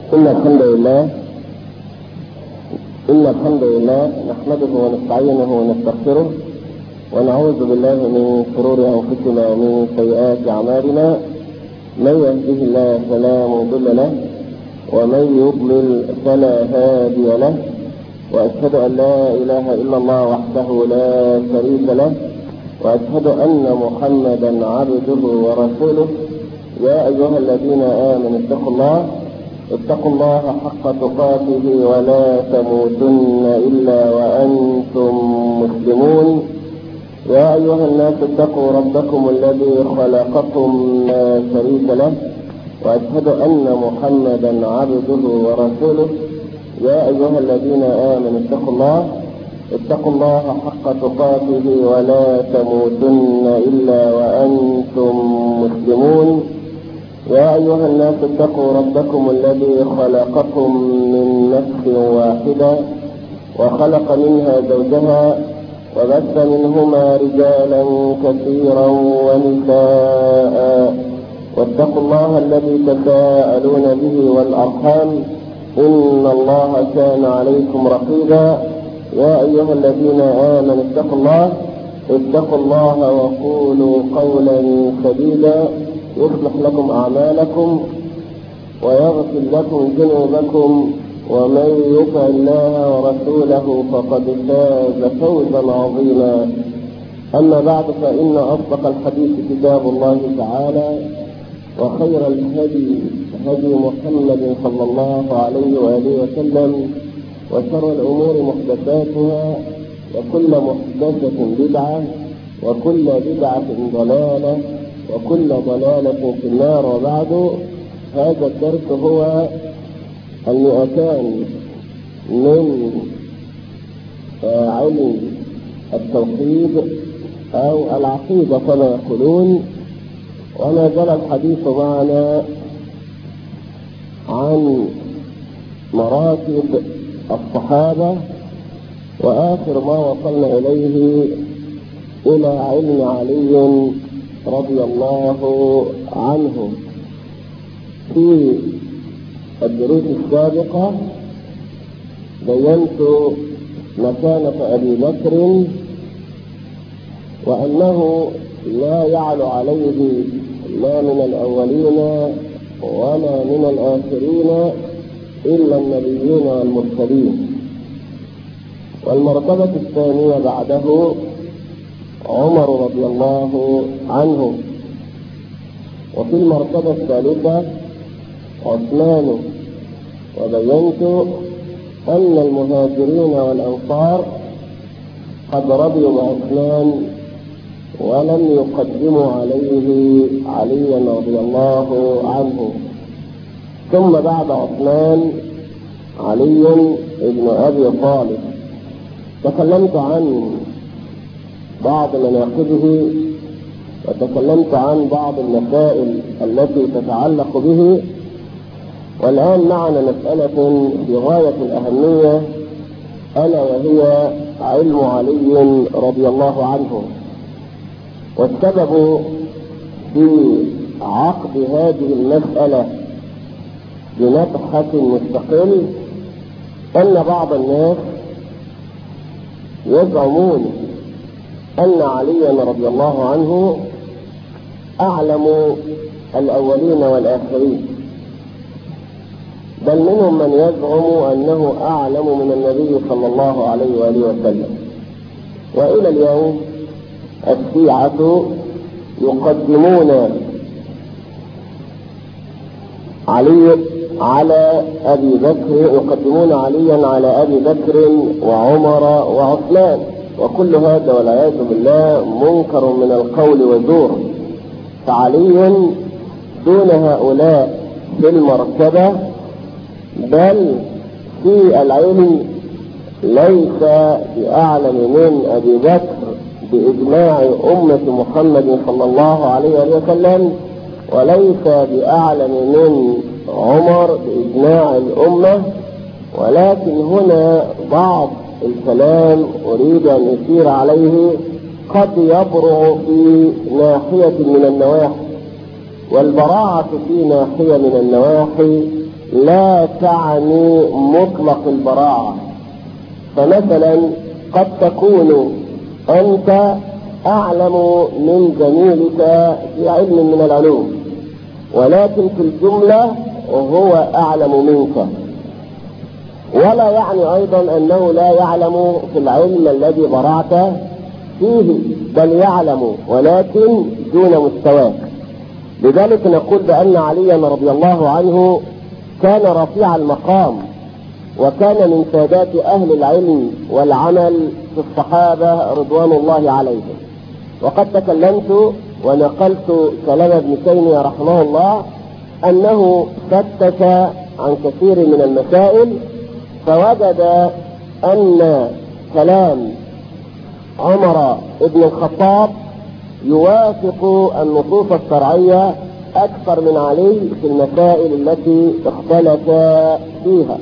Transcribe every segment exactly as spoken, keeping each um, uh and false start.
إن الحمد لله إن الحمد لله نحمده ونستعينه ونستغفره ونعوذ بالله من شرور أنفسنا ومن سيئات أعمالنا. من يهده الله فلا مضل له ومن يضلل فلا هادي له، وأشهد أن لا إله إلا الله وحده لا شريك له، وأشهد أن محمدا عبده ورسوله. يا أيها الذين آمنوا اتقوا الله اتقوا الله حق تقاته ولا تموتن إلا وأنتم مسلمون. يا أيها الناس اتقوا ربكم الذي خلقكم لا شريك له، وأشهد أن محمدا عبده ورسوله. يا أيها الذين آمنوا اتقوا الله اتقوا الله حق تقاته ولا تموتن إلا وأنتم مسلمون. يا أيها الناس اتقوا ربكم الذي خلقكم من نفس واحدة وخلق منها زوجها وبث منهما رجالا كثيرا ونساء، واتقوا الله الذي تساءلون به والأرحام إن الله كان عليكم رقيبا. يا أيها الذين آمنوا اتقوا الله اتقوا الله وقولوا قولا سديدا يصلح لكم أعمالكم ويغفر لكم ذنوبكم، ومن يطع الله ورسوله فقد فاز فوزا عظيما. أما بعد، فإن أصدق الحديث كتاب الله تعالى، وخير الهدي هدي محمد صلى الله عليه وآله وسلم، وشر الأمور محدثاتها، وكل محدثة بدعة، وكل بدعة ضلالة، وكل ضلالة في النار. وبعد، هذا الدرس هو المئتان من علم التوحيد أو العقيدة كما يقولون، وما زال الحديث معنا عن مراتب الصحابة، وآخر ما وصلنا إليه إلى علم علي رضي الله عنه. في الدروس السابقة بينت مكانة أبي بكر، وأنه لا يعلو عليه لا من الأولين ولا من الآخرين إلا النبيين والمرسلين. والمرتبة الثانية بعده عمر رضي الله عنه، وفي المرتبة الثالثة عثمان. وبينت أن المهاجرين والأنصار قد رضيوا بعثمان ولم يقدموا عليه عليا رضي الله عنه. ثم بعد عثمان علي ابن أبي طالب. تكلمت عن بعض مناقبه، وتكلمت عن بعض المسائل التي تتعلق به. والآن معنا مسألة في غاية الأهمية، ألا وهي علم علي رضي الله عنه. والسبب في عقد هذه المسألة بمبحث مستقل أن بعض الناس يزعمون أن عليا رضي الله عنه أعلم الأولين والآخرين، بل منهم من يزعم أنه أعلم من النبي صلى الله عليه وآله وسلم. وإلى اليوم الشيعة يقدمون علي على أبي بكر، يقدمون عليا على أبي بكر وعمر وعثمان، وكل هذا والعياذ بالله منكر من القول وزور. فعلي دون هؤلاء في المرتبة، بل في العلم ليس بأعلم من أبي بكر بإجماع أمة محمد صلى الله عليه وسلم، وليس بأعلم من عمر بإجماع الأمة. ولكن هنا بعض الكلام أريد أن أشير عليه قد يبرع في ناحية من النواحي، والبراعة في ناحية من النواحي لا تعني مطلق البراعة. فمثلا قد تكون أنت أعلم من زميلك في علم من العلوم، ولكن في الجملة هو أعلم منك، ولا يعني أيضا أنه لا يعلم في العلم الذي برعت فيه، بل يعلم ولكن دون مستواك. لذلك نقول بأن عليا رضي الله عنه كان رفيع المقام، وكان من سادات أهل العلم والعمل في الصحابة رضوان الله عليهم. وقد تكلمت ونقلت كلام ابن تيمية رحمه الله أنه فتش عن كثير من المسائل، فوجد أن كلام عمر بن الخطاب يوافق النصوص الشرعية أكثر من علي في المسائل التي اختلف فيها.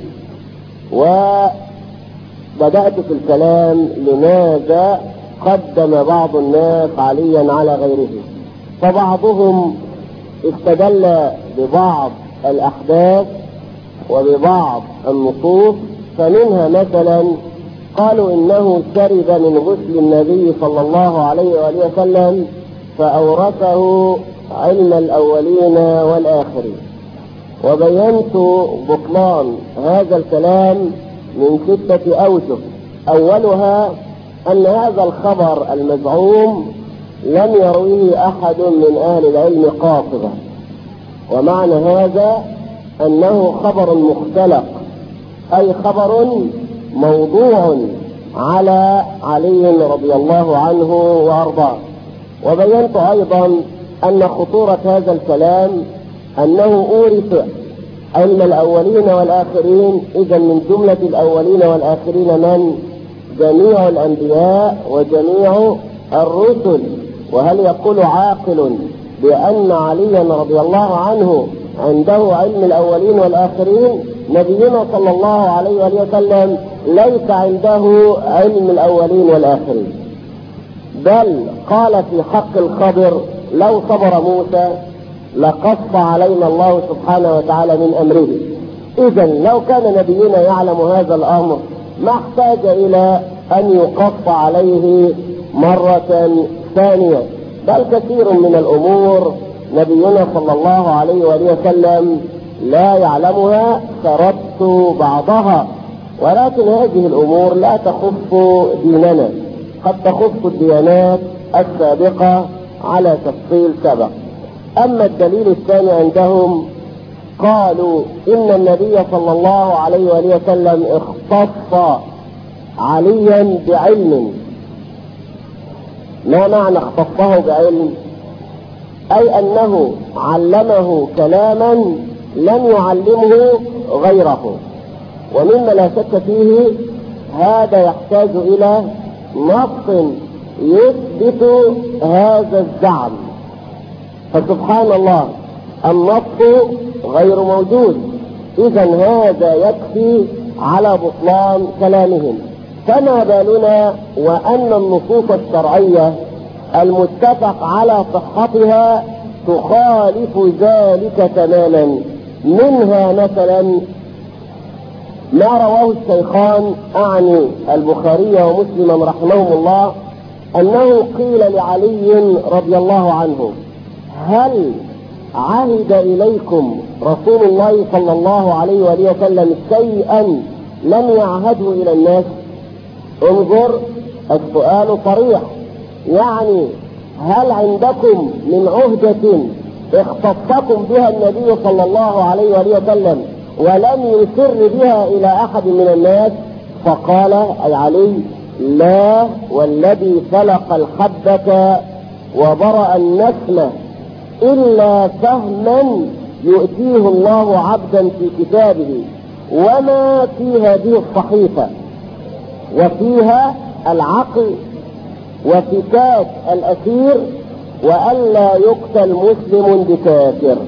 وبدأت في الكلام لماذا قدم بعض الناس عليا على غيره. فبعضهم استدل ببعض الأحداث وببعض النصوص، فمنها مثلا قالوا إنه شرب من غسل النبي صلى الله عليه وآله وسلم فأورثه علم الأولين والآخرين. وبينت بطلان هذا الكلام من ستة أوجه. أولها أن هذا الخبر المزعوم لم يرويه أحد من أهل العلم قاطبة، ومعنى هذا أنه خبر مختلق، أي خبر موضوع على علي رضي الله عنه وأرضاه. وبينت أيضا أن خطورة هذا الكلام أنه أورث علم الأولين والآخرين، إذا من جملة الأولين والآخرين من؟ جميع الأنبياء وجميع الرسل. وهل يقول عاقل بأن عليا رضي الله عنه عنده علم الأولين والآخرين؟ نبينا صلى الله عليه وسلم ليس عنده علم الأولين والآخرين، بل قال في حق الخضر: لو صبر موسى لقص علينا الله سبحانه وتعالى من أمره. إذا لو كان نبينا يعلم هذا الأمر ما احتاج إلى أن يقص عليه مرة ثانية، بل كثير من الأمور نبينا صلى الله عليه وآله وسلم لا يعلمها، سردت بعضها. ولكن هذه الأمور لا تخص ديننا، قد تخص الديانات السابقة على تفصيل سبق. أما الدليل الثاني عندهم قالوا إن النبي صلى الله عليه وآله وسلم اختص عليا بعلم. ما معنى اختصه بعلم؟ أي أنه علمه كلاما لم يعلمه غيره. ومما لا شك فيه هذا يحتاج إلى نص يثبت هذا الزعم، فسبحان الله النص غير موجود. إذا هذا يكفي على بطلان كلامهم. فما بالنا وأن النصوص الشرعية المتفق على صحتها تخالف ذلك تماما. منها مثلا ما رواه الشيخان أعني البخاري ومسلم رحمهم الله أنه قيل لعلي رضي الله عنه: هل عهد إليكم رسول الله صلى الله عليه وآله وسلم شيئا لم يعهده إلى الناس؟ انظر، السؤال صريح، يعني هل عندكم من عهدة اختصكم بها النبي صلى الله عليه وآله وسلم ولم يسر بها إلى أحد من الناس؟ فقال أي علي: لا، والذي فلق الحبة وبرأ النسمة إلا فهما يؤتيه الله عبدا في كتابه، وما في هذه الصحيفة وفيها العقل وفكاك الأسير وألا يقتل مسلم بكافر.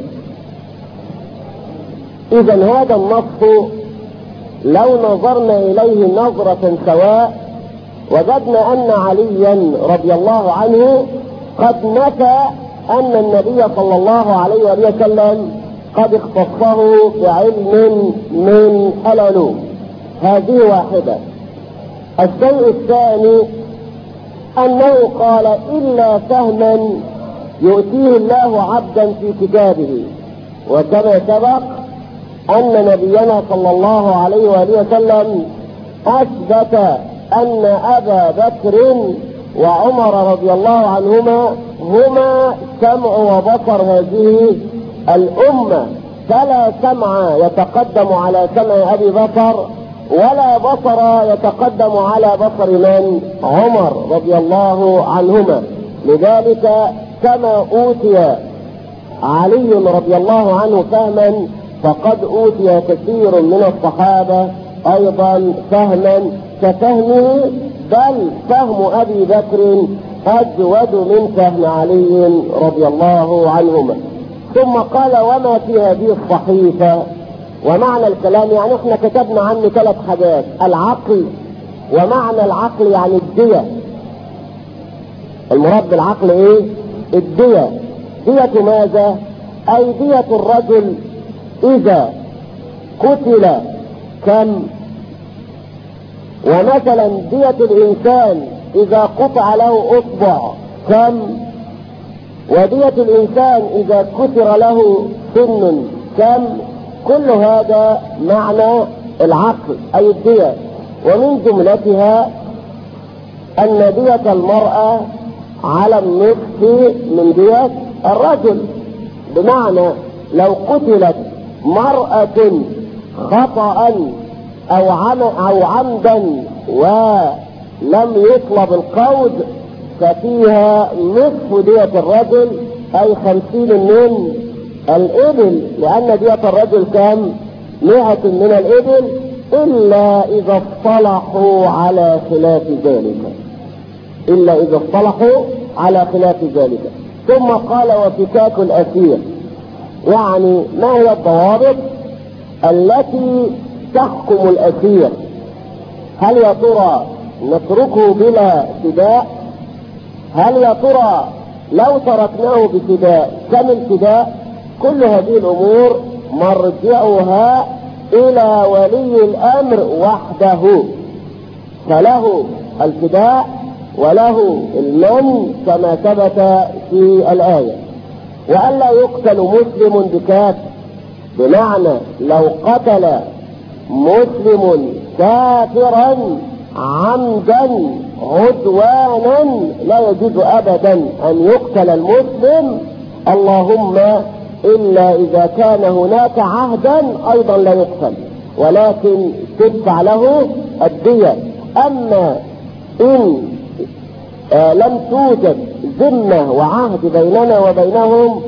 إذا هذا النص لو نظرنا إليه نظرة سواء وجدنا أن عليا رضي الله عنه قد نفى أن النبي صلى الله عليه وسلم قد اختصه بعلم من العلوم. هذه واحدة. الشيء الثاني أنه قال إلا فهما يؤتيه الله عبدا في كتابه، وكما سبق أن نبينا صلى الله عليه وآله وسلم أثبت أن أبا بكر وعمر رضي الله عنهما هما سمع وبصر هذه الأمة، فلا سمع يتقدم على سمع أبي بكر ولا بصر يتقدم على بصر من؟ عمر رضي الله عنهما. لذلك كما أوتي علي رضي الله عنه فهما فقد أوتي كثير من الصحابة أيضا فهما كفهمه، بل فهم أبي بكر أجود من فهم علي رضي الله عنهما. ثم قال وما في هذه الصحيفة. ومعنى الكلام يعني احنا كتبنا عنه ثلاث حاجات: العقل، ومعنى العقل يعني الدية. المراد بالعقل ايه؟ الدية. دية ماذا؟ اي دية الرجل اذا قتل كم، ومثلا دية الانسان اذا قطع له اصبع كم، ودية الانسان اذا كسر له سن كم. كل هذا معنى العقل اي الدية. ومن جملتها ان دية المرأة على النصف من دية الرجل، بمعنى لو قتلت مرأة خطأ او او عمدا ولم يطلب القود ففيها نصف دية الرجل اي خمسين من الابل، لان دية الرجل كم؟ مئة من الابل، الا اذا اصطلحوا على خلاف ذلك، الا اذا اصطلحوا على خلاف ذلك. ثم قال وفكاك الاسير، يعني ما هي الضوابط التي تحكم الاسير؟ هل يا ترى نتركه بلا فداء؟ هل يا ترى لو تركناه بفداء كم الفداء؟ كل هذه الامور مرجعها الى ولي الامر وحده، فله الفداء وله المن كما ثبت في الايه. والا يقتل مسلم بكافر، بمعنى لو قتل مسلم كافرا عمدا عدوانا لا يجوز ابدا ان يقتل المسلم، اللهم الا اذا كان هناك عهدا ايضا لا يقتل، ولكن تدفع له الدية. اما ان آه لم توجد ذمة وعهد بيننا وبينهم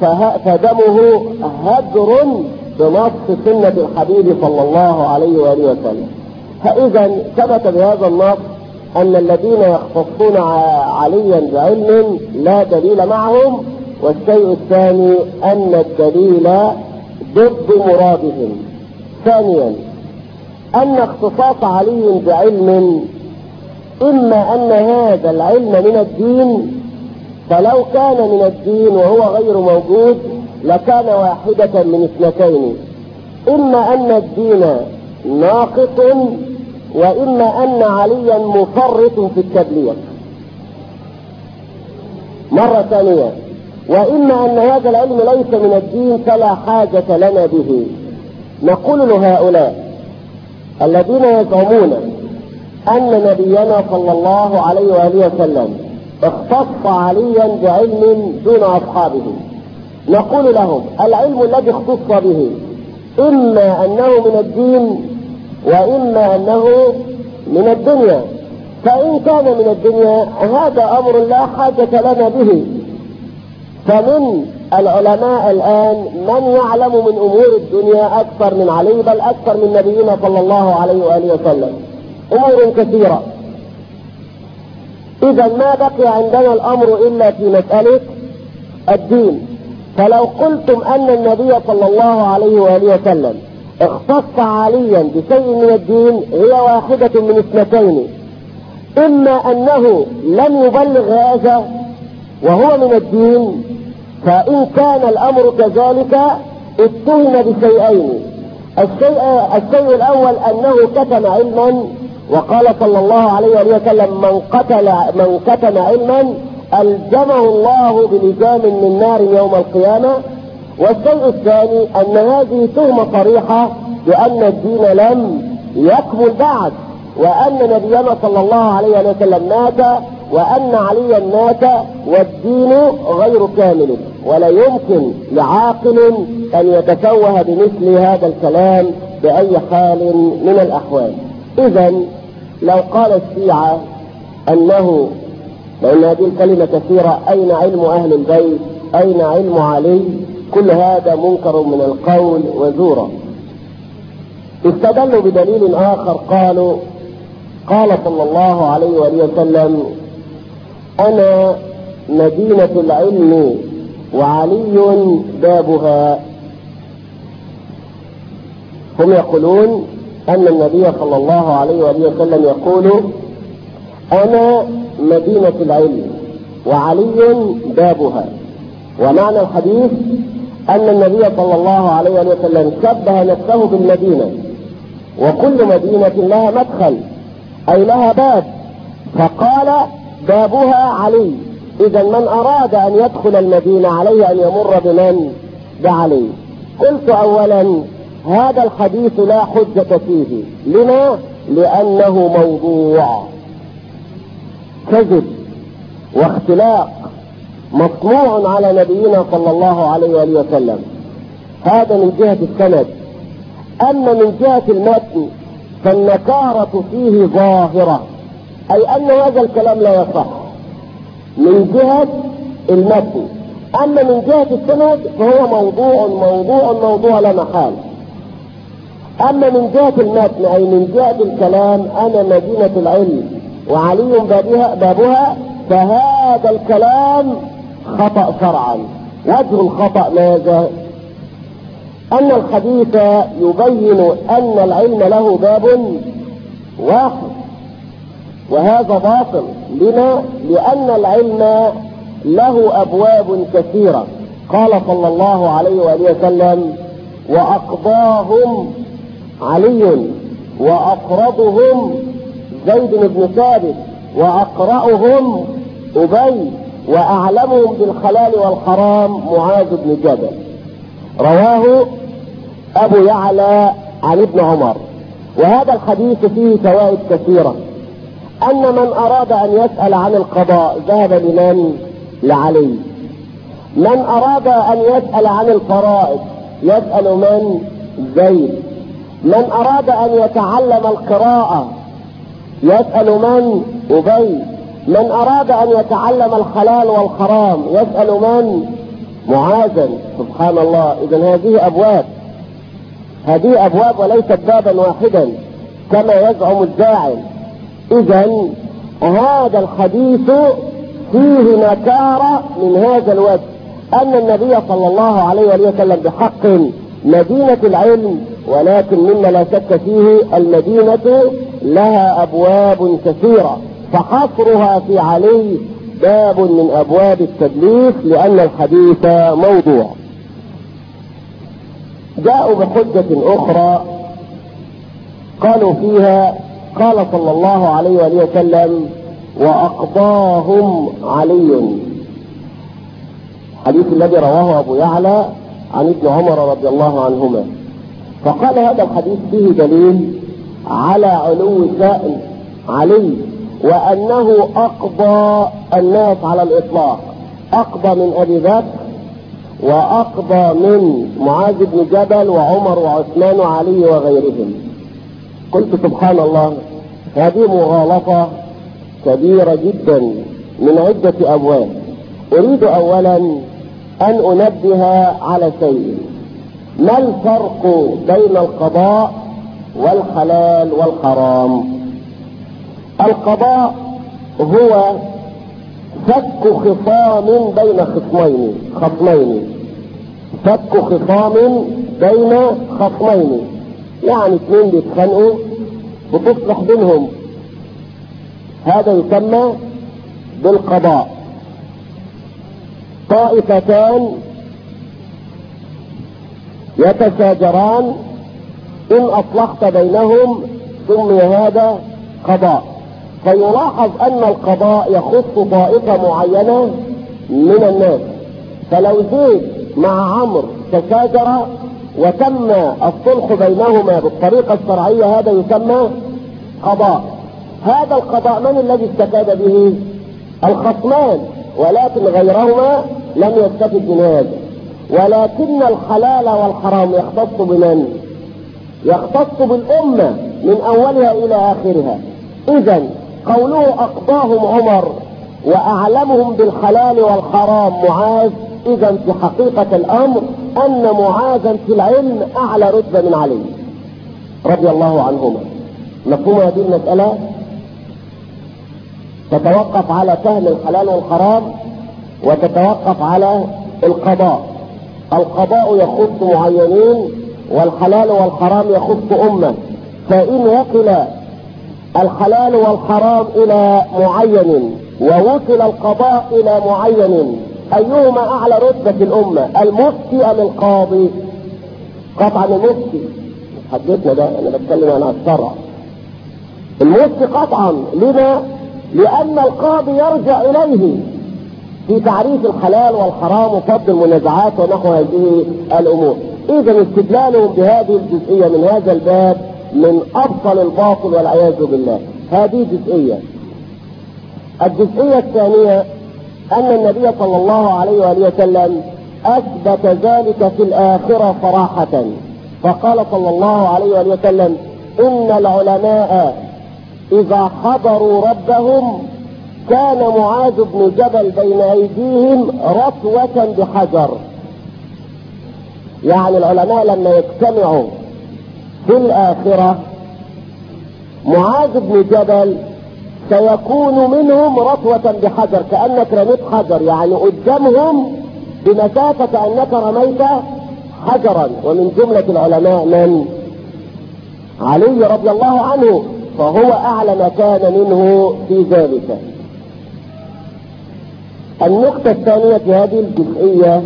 فدمه هدر بنص سنة الحبيب صلى الله عليه وآله وسلم. فإذا ثبت بهذا النص أن الذين يختصون عليا بعلم لا دليل معهم. والشيء الثاني أن الدليل ضد مرادهم. ثانيا أن اختصاص علي بعلم إما أن هذا العلم من الدين، فلو كان من الدين وهو غير موجود لكان واحدة من اثنتين: إما أن الدين ناقص، وإما أن عليا مفرط في التبليغ. مرة ثانية: وإما أن هذا العلم ليس من الدين فلا حاجة لنا به. نقول لهؤلاء الذين يزعمون أن نبينا صلى الله عليه وآله وسلم اختص عليا بعلم دون أصحابه، نقول لهم العلم الذي اختص به إما أنه من الدين وإما أنه من الدنيا. فإن كان من الدنيا هذا أمر لا حاجة لنا به. فمن العلماء الآن من يعلم من أمور الدنيا أكثر من علي، بل أكثر من نبينا صلى الله عليه وآله وسلم، أمور كثيرة. إذا ما بقي عندنا الأمر إلا في مسألة الدين. فلو قلتم أن النبي صلى الله عليه وآله وسلم اختص عليا بشيء من الدين هي واحدة من اثنتين: إما أنه لم يبلغ هذا وهو من الدين، فإن كان الأمر كذلك اتهم بشيئين. الشيء, الشيء الأول أنه كتم علما، وقال صلى الله عليه وسلم من قتل من كتم علما ألجمه الله بلجام من نار يوم القيامة. والشيء الثاني أن هذه تهمة صريحة بأن الدين لم يكمل بعد، وأن نبينا صلى الله عليه وسلم مات، وأن عليا مات، والدين غير كامل، ولا يمكن لعاقل أن يتفوه بمثل هذا الكلام بأي حال من الأحوال. إذا لو قال الشيعة أنه، لأن هذه الكلمة كثيرة، أين علم أهل البيت، أين علم علي، كل هذا منكر من القول وزورا. استدلوا بدليل آخر، قالوا قال صلى الله عليه وسلم أنا مدينة العلم وعلي بابها. هم يقولون أن النبي صلى الله عليه وسلم يقول أنا مدينة العلم وعلي بابها. ومعنى الحديث أن النبي صلى الله عليه وسلم شبه نفسه بالمدينة، وكل مدينة لها مدخل أي لها باب، فقال بابها علي. إذا من أراد أن يدخل المدينة عليه أن يمر بمن؟ بعلي. قلت أولا هذا الحديث لا حجة فيه. لما؟ لأنه موضوع كذب واختلاق مصنوع على نبينا صلى الله عليه وسلم. هذا من جهة السند. أما من جهة المتن فالنكارة فيه ظاهرة، أي أن هذا الكلام لا يصح من جهة المتن. أما من جهة السند فهو موضوع موضوع موضوع لا محال. أما من جهة المتن أي من جهة الكلام أنا مدينة العلم وعلي بابها, بابها فهذا الكلام خطأ شرعا. وجه الخطأ ماذا؟ أن الحديث يبين أن العلم له باب واحد، وهذا باطل. لما؟ لأن العلم له أبواب كثيرة. قال صلى الله عليه وسلم وأقضاهم علي وأقرضهم زيد بن ثابت وأقرأهم أبي وأعلمهم بالحلال والحرام معاذ بن جبل. رواه أبو يعلى عن ابن عمر. وهذا الحديث فيه فوائد كثيرة. أن من أراد أن يسأل عن القضاء ذهب لمن؟ لعلي. من أراد أن يسأل عن الفرائض يسأل من؟ زيد. من أراد أن يتعلم القراءة يسأل من؟ أبي. من أراد أن يتعلم الحلال والحرام يسأل من؟ معاذ. سبحان الله. إذن هذه أبواب، هذه أبواب وليست بابا واحدا كما يزعم الزاعم. إذن هذا الحديث فيه نكارة من هذا الوجه، أن النبي صلى الله عليه وسلم بحق مدينة العلم، ولكن مما لا شك فيه المدينة لها أبواب كثيرة، فحصرها في علي باب من أبواب التدليس لأن الحديث موضوع. جاءوا بحجة أخرى قالوا فيها قال صلى الله عليه وسلم وأقضاهم علي، الحديث الذي رواه أبو يعلى عن ابن عمر رضي الله عنهما. فقال هذا الحديث فيه دليل على علو شأن علي، وأنه أقضى الناس على الإطلاق، أقضى من أبي بكر وأقضى من معاذ بن جبل وعمر وعثمان وعلي وغيرهم. قلت سبحان الله، هذه مغالطة كبيرة جدا من عدة أبواب. أريد أولا أن أنبه على شيء. ما الفرق بين القضاء والحلال والحرام؟ القضاء هو فك خصام بين خصمين خصمين فك خصام بين خصمين، يعني اثنين بيتخانقوا بتصلح بينهم، هذا يسمى بالقضاء. طائفتان يتشاجران، إن أصلحت بينهم سمي هذا قضاء. فيلاحظ أن القضاء يخص طائفة معينة من الناس. فلو زيد مع عمرو تشاجر وتم الصلح بينهما بالطريقة الشرعية، هذا يسمى قضاء. هذا القضاء من الذي استفاد به؟ الخصمان، ولكن غيرهما لم يستفد من هذا. ولكن الحلال والحرام يختص بمن؟ يختص بالأمة من أولها إلى آخرها. إذن قوله أقضاهم عمر وأعلمهم بالحلال والحرام معاذ، إذن في حقيقة الأمر أن معاذا في العلم أعلى رتبة من علي رضي الله عنهما. مفهوم هذه المسألة؟ تتوقف على فهم الحلال والحرام وتتوقف على القضاء. القضاء يخص معينين والحلال والحرام يخص أمة. فإن وكل الحلال والحرام إلى معين ووكل القضاء إلى معين، أيهما أعلى رتبة في الأمة؟ المفتي أم القاضي؟ قطعا المفتي. حدثنا ده أنا بتكلم عن الشرع. المفتي قطعا. لما؟ لأن القاضي يرجع إليه في تعريف الحلال والحرام وفض المنازعات ونحو هذه الأمور. إذا استدلالهم بهذه الجزئية من هذا الباب من أبطل الباطل والعياذ بالله. هذه جزئية. الجزئية الثانية أن النبي صلى الله عليه وآله وسلم أثبت ذلك في الآخرة صراحة، فقال صلى الله عليه وآله وسلم: إن العلماء إذا حضروا ربهم كان معاذ بن جبل بين أيديهم رتوة بحجر. يعني العلماء لما يجتمعوا في الآخرة معاذ بن جبل سيكون منهم رتوة بحجر، كأنك رميت حجر، يعني قدامهم بمسافة كأنك رميت حجرا. ومن جملة العلماء من؟ علي رضي الله عنه، فهو أعلى مكان منه في ذلك. النقطة الثانية في هذه الجزئية: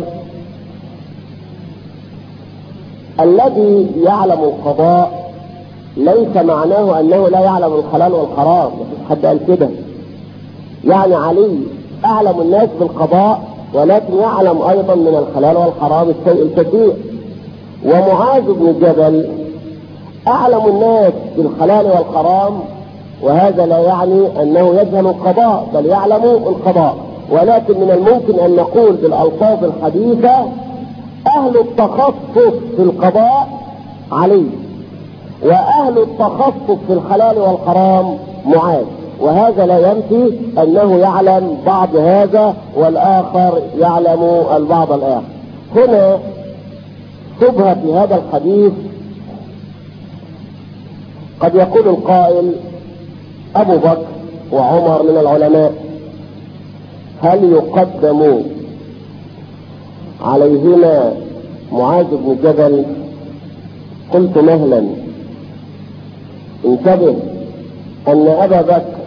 الذي يعلم القضاء ليس معناه أنه لا يعلم الحلال والحرام، مفيش حد قال كده. يعني علي أعلم الناس بالقضاء، ولكن يعلم أيضا من الحلال والحرام الشيء الكثير. ومعاذ بن جبل أعلم الناس بالحلال والحرام، وهذا لا يعني أنه يجهل القضاء، بل يعلم القضاء. ولكن من الممكن أن نقول بالألفاظ الحديثة: أهل التخصص في القضاء علي، وأهل التخصص في الحلال والحرام معاذ. وهذا لا ينفي أنه يعلم بعض هذا والآخر يعلم البعض الآخر. هنا شبهة في هذا الحديث. قد يقول القائل: أبو بكر وعمر من العلماء، هل يقدم عليهما معاذ بن جبل؟ قلت مهلا، انتبه أن أبا بكر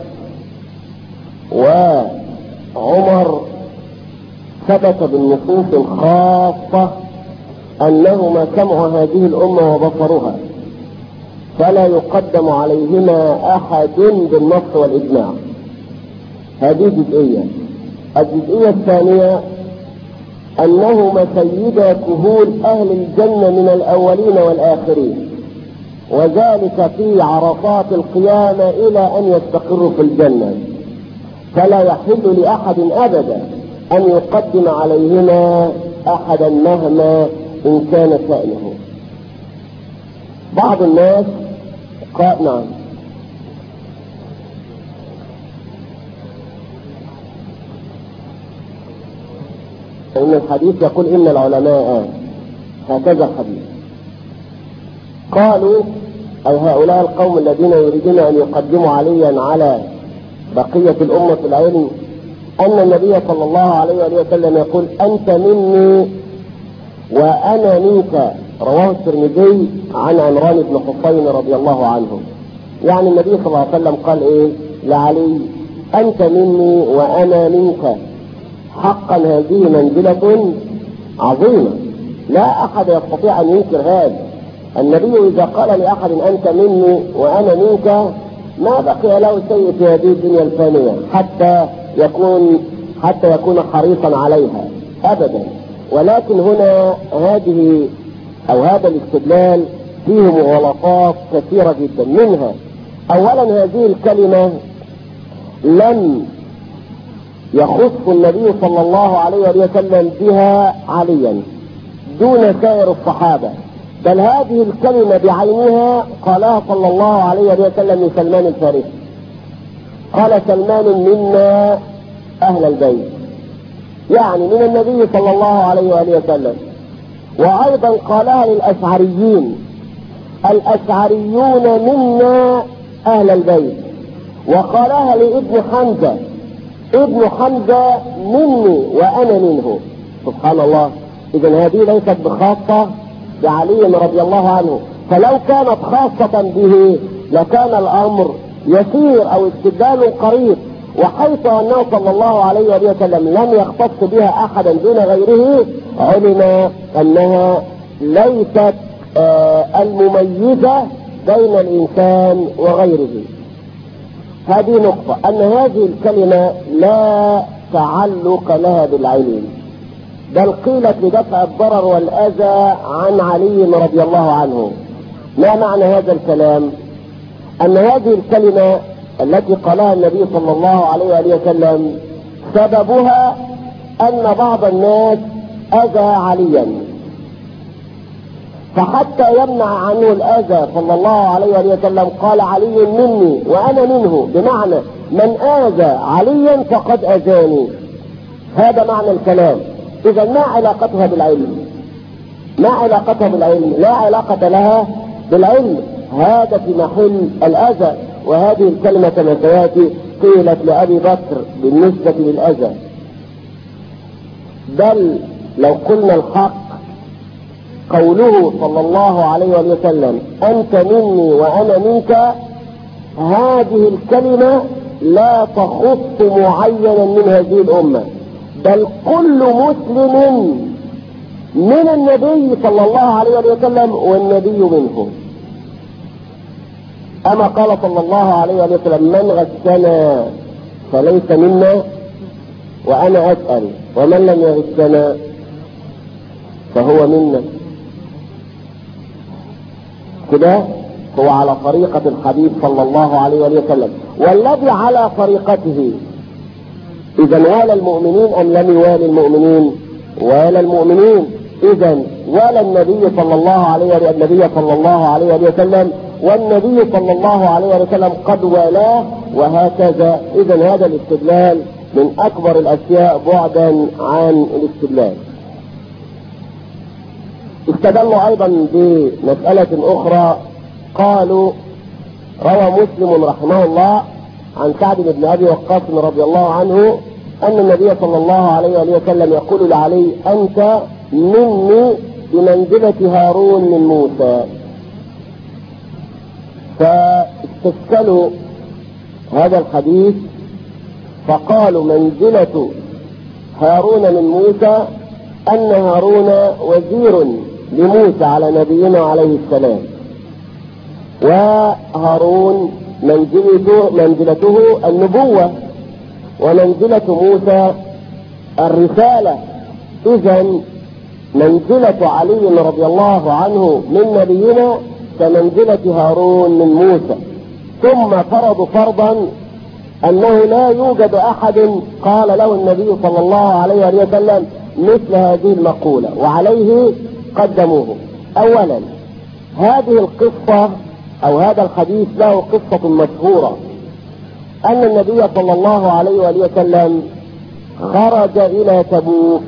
وعمر ثبت بالنصوص الخاصة أنهما سمعوا هذه الأمة وبصرها، فلا يقدم عليهما أحد بالنص والإجماع. هذه جزئية. الجزئية الثانية: أنهما سيدا كهول أهل الجنة من الأولين والآخرين، وذلك في عرصات القيامة إلى أن يستقروا في الجنة، فلا يحل لأحد أبدا أن يقدم عليهما أحدا مهما إن كان شأنه. بعض الناس قال نعم. إن الحديث يقول إن العلماء، هكذا الحديث. قالوا أي هؤلاء القوم الذين يريدون أن يقدموا عليا على بقية الأمة في العلم، أن النبي صلى الله عليه وسلم يقول: أنت مني وأنا منك. رواه الترمذي عن عمران بن حصين رضي الله عنه. يعني النبي صلى الله عليه وسلم قال إيه لعلي: أنت مني وأنا منك. حقا هذه منزلة عظيمة. لا أحد يستطيع أن ينكر هذا. النبي إذا قال لأحد أنت مني وأنا منك ما بقي له شيء في هذه الدنيا الفانية حتى يكون حتى يكون حريصا عليها أبدا. ولكن هنا هذه أو هذا الاستدلال فيه مغالطات كثيرة جدا. منها أولا هذه الكلمة لم يخص النبي صلى الله عليه وسلم بها عليا دون سائر الصحابة، بل هذه الكلمة بعينها قالها صلى الله عليه وسلم لسلمان الفارسي. قال سلمان منا أهل البيت، يعني من النبي صلى الله عليه وسلم. وأيضا قالها للأشعريين، الأشعريون منا أهل البيت. وقالها لابن حمزة، ابن حمزة مني وأنا منه. سبحان الله. إذن هذه ليست بخاصة بعلي رضي الله عنه، فلو كانت خاصة به لكان الأمر يسير أو استدلال قريب. وحيث أنه صلى الله عليه وسلم لم يختص بها أحدا دون غيره علم أنها ليست آه المميزة بين الإنسان وغيره. هذه نقطة، أن هذه الكلمة لا تعلق لها بالعلم، بل قيلت لدفع الضرر والأذى عن علي رضي الله عنه. ما معنى هذا الكلام؟ أن هذه الكلمة التي قالها النبي صلى الله عليه وسلم سببها أن بعض الناس أذى عليا، فحتى يمنع عنه الأذى صلى الله عليه وسلم قال علي مني وأنا منه، بمعنى من آذى عليا فقد أذاني. هذا معنى الكلام. إذا ما علاقتها بالعلم؟ ما علاقتها بالعلم؟ لا علاقة لها بالعلم. هذا في محل الأذى. وهذه الكلمة كما سيأتي قيلت لأبي بكر بالنسبة للأذى. بل لو قلنا الحق قوله صلى الله عليه وسلم أنت مني وأنا منك، هذه الكلمة لا تخص معينا من هذه الأمة، بل كل مسلم من النبي صلى الله عليه وسلم والنبي منه. أما قال صلى الله عليه وسلم من غشنا فليس منا، وأنا أسأل ومن لم يغشنا فهو منا. كده هو على طريقة الحبيب صلى الله عليه وسلم، والذي على طريقته إذا والى المؤمنين أم لم يوالي المؤمنين؟ والى المؤمنين. إذا والى النبي صلى الله عليه وسلم النبي صلى الله عليه وسلم، والنبي صلى الله عليه وسلم قد والاه، وهكذا. إذا هذا الاستدلال من أكبر الأشياء بعدا عن الاستدلال. استدلوا أيضا بمسألة أخرى، قالوا روى مسلم رحمه الله عن سعد بن أبي وقاص رضي الله عنه أن النبي صلى الله عليه وسلم يقول لعلي أنت مني بمنزلة هارون من موسى. فاستشكلوا هذا الحديث فقالوا منزلة هارون من موسى أن هارون وزير لموسى على نبينا عليه السلام، وهارون منزلته, منزلته النبوة، ومنزلة موسى الرسالة. إذا منزلة علي رضي الله عنه من نبينا كمنزلة هارون من موسى. ثم فرضوا فرضا أنه لا يوجد أحد قال له النبي صلى الله عليه وسلم مثل هذه المقولة، وعليه قدموه. أولا هذه القصة أو هذا الحديث له قصة مشهورة، أن النبي صلى الله عليه وسلم خرج إلى تبوك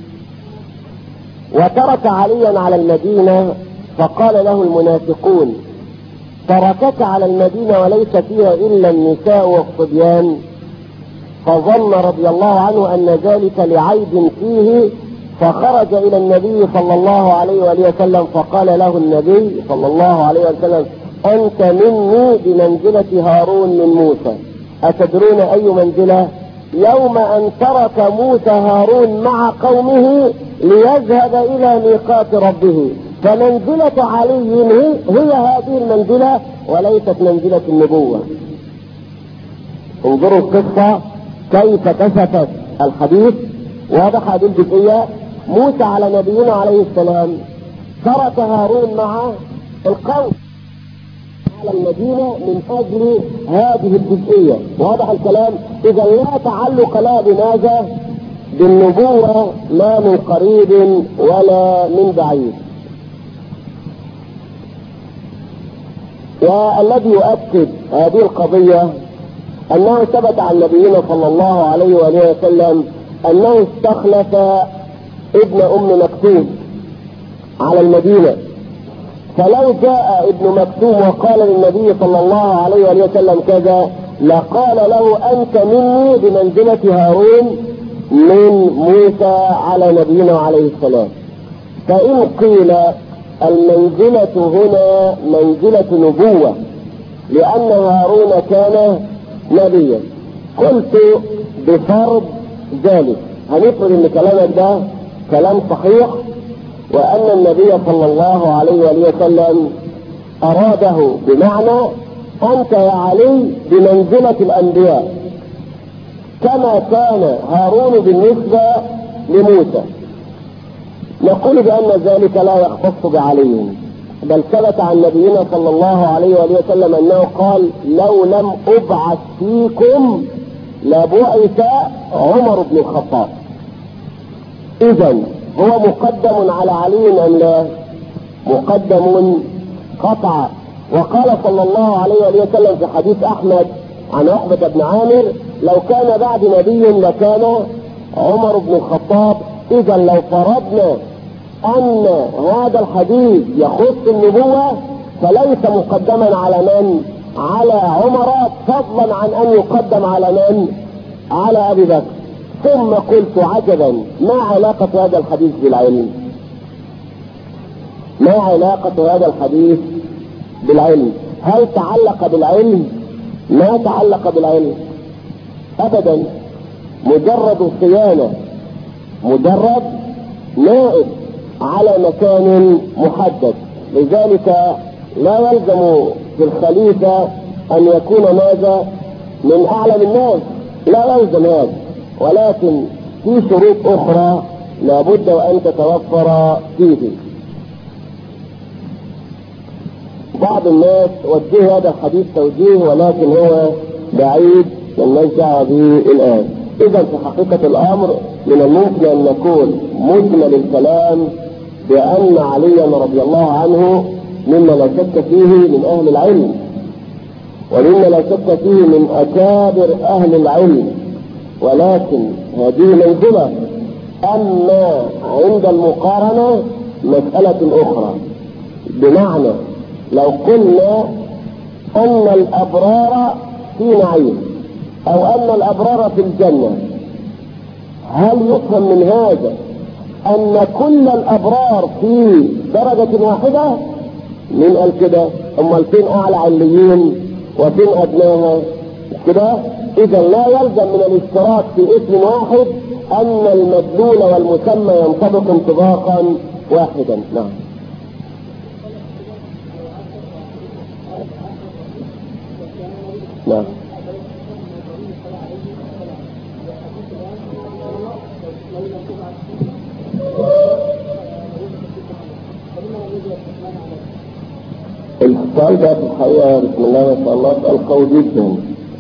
وترك عليا على المدينة، فقال له المنافقون تركك على المدينة وليس فيها إلا النساء والصبيان، فظن رضي الله عنه أن ذلك لعيب فيه، فخرج إلى النبي صلى الله عليه وسلم فقال له النبي صلى الله عليه وسلم أنت مني بمنزلة هارون من موسى. أتدرون أي منزلة؟ يوم أن ترك موسى هارون مع قومه ليذهب الى ميقات ربه، فمنزلة علي هي, هي هذه المنزلة وليست منزلة النبوة. انظروا القصة كيف كشفت الحديث. واضح هذه الجزئية. موسى على نبينا عليه السلام ترك هارون مع القوم على المدينة من اجل هذه الجزئية. واضح الكلام. اذا لا تعلق لا بماذا؟ بالنبوة، لا من قريب ولا من بعيد. والذي يؤكد هذه القضية انه ثبت عن نبينا صلى الله عليه وآله وسلم انه استخلف ابن ام مكتوم على المدينة. فلو جاء ابن مكتوم وقال للنبي صلى الله عليه وآله وسلم كذا لقال له انت مني بمنزلة هارون من موسى على نبينا عليه السلام. فإن قيل المنزلة هنا منزلة نبوة لأن هارون كان نبيا، قلت بفرض ذلك هنفرض ان كلامك ده كلام صحيح وأن النبي صلى الله عليه وآله وسلم أراده بمعنى أنت يا علي بمنزلة الأنبياء كما كان هارون بالنسبة لموسى، نقول بأن ذلك لا يختص بعلي، بل ثبت عن نبينا صلى الله عليه وآله وسلم أنه قال لو لم أبعث فيكم لبعث عمر بن الخطاب. إذا هو مقدم على علي أم لا؟ مقدم قطعا. وقال صلى الله عليه وآله وسلم في حديث أحمد عن عقبة بن عامر لو كان بعد نبي لكان عمر بن الخطاب. إذا لو فرضنا أن هذا الحديث يخص النبوة فليس مقدما على من؟ على عمر، فضلا عن أن يقدم على من؟ على أبي بكر. ثم قلت عجبا، ما علاقة هذا الحديث بالعلم؟ ما علاقة هذا الحديث بالعلم؟ هل تعلق بالعلم؟ ما تعلق بالعلم أبدا، مجرد صيانة، مجرد نائب على مكان محدد. لذلك لا يلزم في الخليفة أن يكون ماذا؟ من أعلم الناس، لا يلزم هذا، ولكن في شروط أخرى لابد وأن تتوفر فيه. بعض الناس وجه هذا الحديث توجيه ولكن هو بعيد مالناش دعوة به الآن. إذا في حقيقة الأمر من الممكن أن نكون مجمل الكلام بأن عليا رضي الله عنه مما لا شك فيه من أهل العلم، ومما لا شك فيه من أكابر أهل العلم، ولكن هذه منزلة. أما عند المقارنة مسألة أخرى، بمعنى لو قلنا أن الأبرار في نعيم أو أن الأبرار في الجنة، هل يفهم من هذا أن كل الأبرار في درجة واحدة؟ من قال كده؟ أمال فين أعلى عليين وفين أدناها كده؟ إذا لا يلزم من الاشتراك في اسم واحد أن المدلول والمسمى ينطبق انطباقا واحدا. نعم. نعم. السؤال ده في الحقيقة بسم الله ما شاء الله سؤال قوي جدا.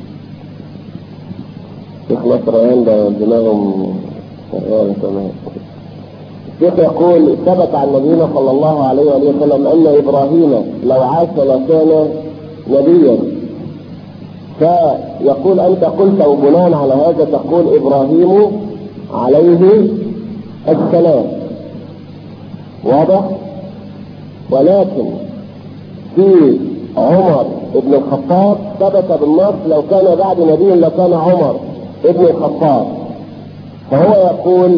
شيخ نصر عين ده دماغهم شغالة تمام. الشيخ يقول ثبت عن نبينا صلى الله عليه وآله وسلم أن إبراهيم لو عاش لكان نبيا، فيقول أنت قلت وبناء على هذا تقول إبراهيم عليه السلام. واضح؟ ولكن في عمر ابن الخطاب ثبت بالنص لو كان بعد نبي لكان عمر ابن الخطاب. فهو يقول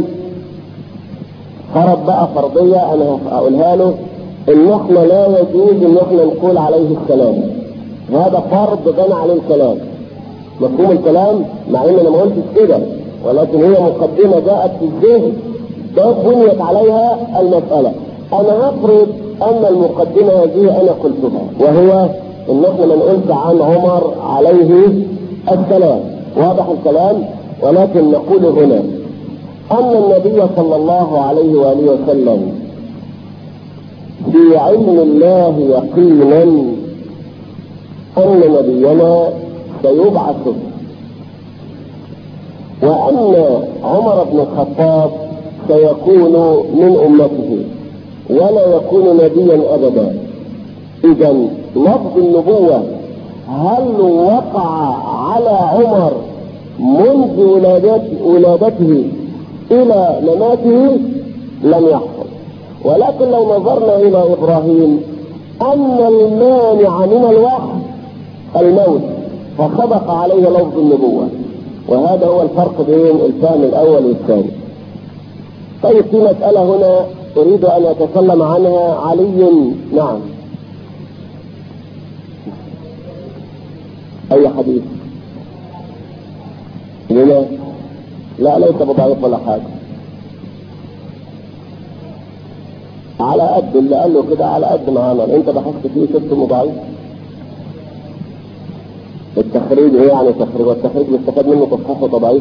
فرض بقى فرضية أنا أقولها له إن إحنا لا يجوز إن إحنا نقول عليه السلام، هذا فرض بنى عليه الكلام. مفهوم الكلام؟ مع إن أنا ما قلتش كده، ولكن هي مقدمة جاءت في الذهن ده بنيت عليها المسألة. أنا أفرض أن المقدمة هذه أنا قلتها، وهو إن إحنا ما نقولش عن عمر عليه السلام، واضح الكلام، ولكن نقول هنا أن النبي صلى الله عليه وآله وسلم في علم الله يقينا أن نبينا سيبعث، وأن عمر بن الخطاب سيكون من أمته ولا يكون نبيا أبدا. إذا لفظ النبوة هل وقع على عمر منذ ولادته إلى مماته؟ لم يحصل. ولكن لو نظرنا إلى إبراهيم أن المانع من الوحي الموت، فصدق عليه لفظ النبوة، وهذا هو الفرق بين الفهم الأول والثاني. طيب في مسألة هنا أريد أن أتكلم عنها. علي، نعم، أي حديث؟ لما؟ لا ليس بضعيف ولا حاجة، على قد اللي قال له كده، على قد ما عمل. انت بحثت فيه شفته ضعيف. التخريج ايه يعني تخريج؟ والتخريج يستفاد منه تصحيحه ضعيف.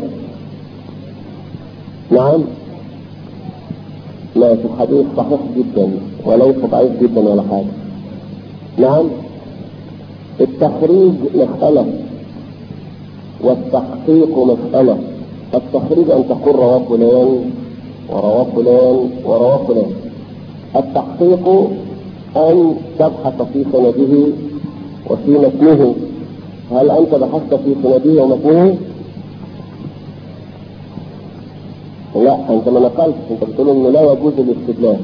نعم، لا، في الحديث صحيح جدا وليس ضعيف جدا ولا حاجة. نعم، التخريج مسألة والتحقيق مسألة. التخريج أن تقول رواه فلان ورواه فلان ورواه فلان. التحقيق أن تبحث في سنده وفي متنه. هل أنت بحثت في سنده ومتنه؟ لا، أنت ما نقلت، أنت بتقول إنه لا يجوز الاستدلال.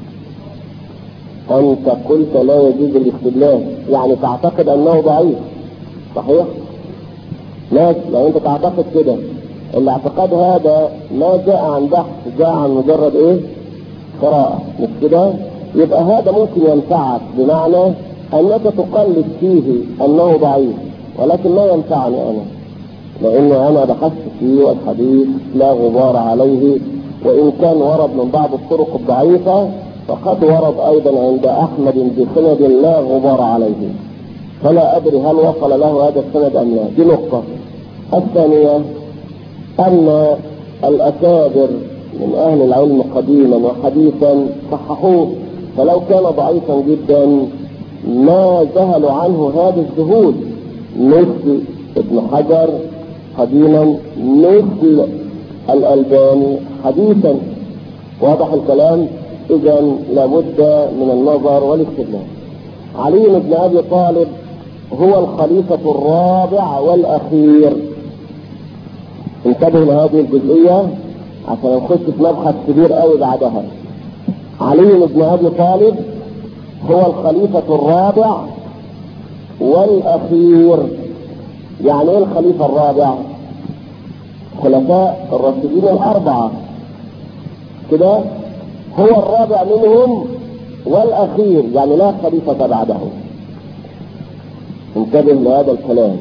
أنت قلت لا يجوز الاستدلال، يعني تعتقد أنه ضعيف، صحيح؟ لا، لو أنت تعتقد كده، الاعتقاد هذا ما جاء عن بحث، جاء عن مجرد إيه؟ قراءة، مش كده؟ يبقى هذا ممكن ينفعك، بمعنى أنك تقلد فيه أنه ضعيف، ولكن لا ينفعني أنا، لأن أنا بحثت فيه والحديث لا غبار عليه، وإن كان ورد من بعض الطرق الضعيفة فقد ورد أيضا عند أحمد بسند لا غبار عليه، فلا أدري هل وصل له هذا السند أم لا. دي نقطة. الثانية أن الأكابر من أهل العلم قديما وحديثا صححوه، فلو كان ضعيفا جدا ما ذهلوا عنه هذا الذهول، مثل ابن حجر قديما، مثل الألباني حديثا. واضح الكلام؟ إذا لابد من النظر والاستدلال. علي بن أبي طالب هو الخليفة الرابع والأخير. انتبه لهذه الجزئية عشان نخش في مبحث كبير قوي بعدها. علي بن أبي طالب هو الخليفة الرابع والأخير. يعني ايه الخليفة الرابع؟ خلفاء الراشدين الأربعة كده، هو الرابع منهم والأخير، يعني لا خليفة بعده. انتبه لهذا الكلام.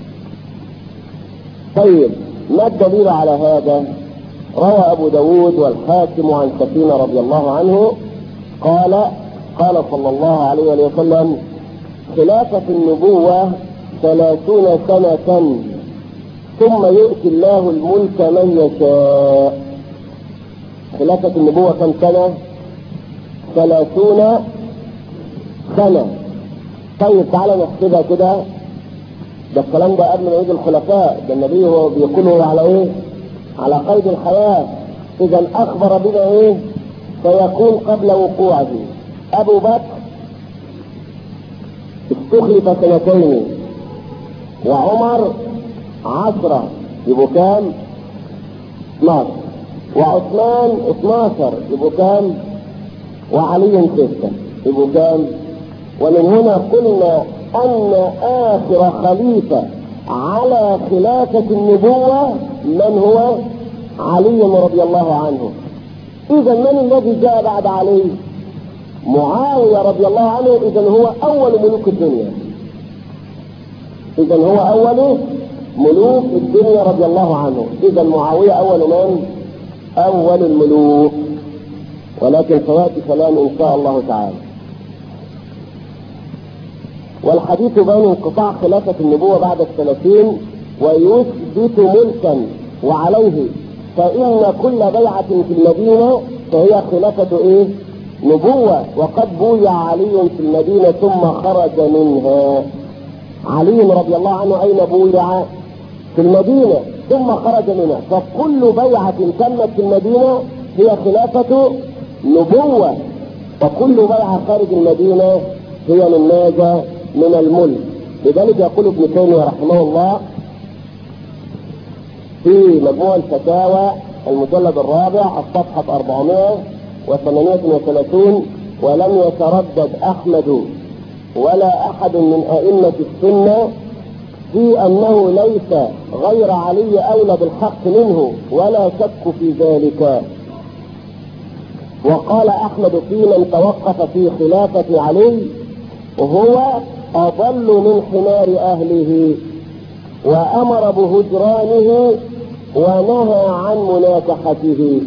طيب، ما الدليل على هذا؟ روى أبو داود والحاكم عن سفينة رضي الله عنه قال قال صلى الله عليه وسلم: خلافة النبوة ثلاثون سنة ثم يؤتي الله الملك من يشاء. خلافة النبوة كم سنة؟ ثلاثون سنة. طيب تعالى نحسبها كده، ده الكلام ده قبل ما يجي الخلفاء، ده النبي هو بيقوله على ايه؟ على قيد الحياة. اذا اخبر بنا ايه؟ سيكون قبل وقوعه. ابو بكر استخلف سنتين، وعمر عشرة، يبقوا كام؟ اثناشر. وعثمان اثناشر، يبقوا كام؟ وعلي ستة، يبقوا كام؟ ومن هنا قلنا ان اخر خليفة على خلافة النبوة من هو؟ علي رضي الله عنه. اذا من الذي جاء بعد علي؟ معاوية رضي الله عنه. اذا هو اول ملوك الدنيا. اذا هو اول ملوك الدنيا رضي الله عنه. اذا معاوية اول من؟ اول الملوك. ولكن سيأتي كلام إن شاء الله تعالى. والحديث بين انقطاع خلافة النبوة بعد الثلاثين ويثبت ملكا وعليه، فإن كل بيعة في المدينة فهي خلافة إيه؟ نبوة. وقد بويع علي في المدينة ثم خرج منها. علي رضي الله عنه أين بويع؟ في المدينة ثم خرج منها، فكل بيعة تمت في المدينة هي خلافة نبوة، وكل بيعة خارج المدينة هي من ماذا؟ من الملك. لذلك يقول ابن تيمية رحمه الله في مجموع الفتاوى المجلد الرابع الصفحة أربعمائة وثمانية وثلاثين: ولم يتردد أحمد ولا أحد من أئمة السنة في أنه ليس غير علي أولى بالحق منه، ولا شك في ذلك. وقال أحمد في من توقف في خلافة علي: هو أضل من حمار أهله، وأمر بهجرانه ونهى عن مناكحته.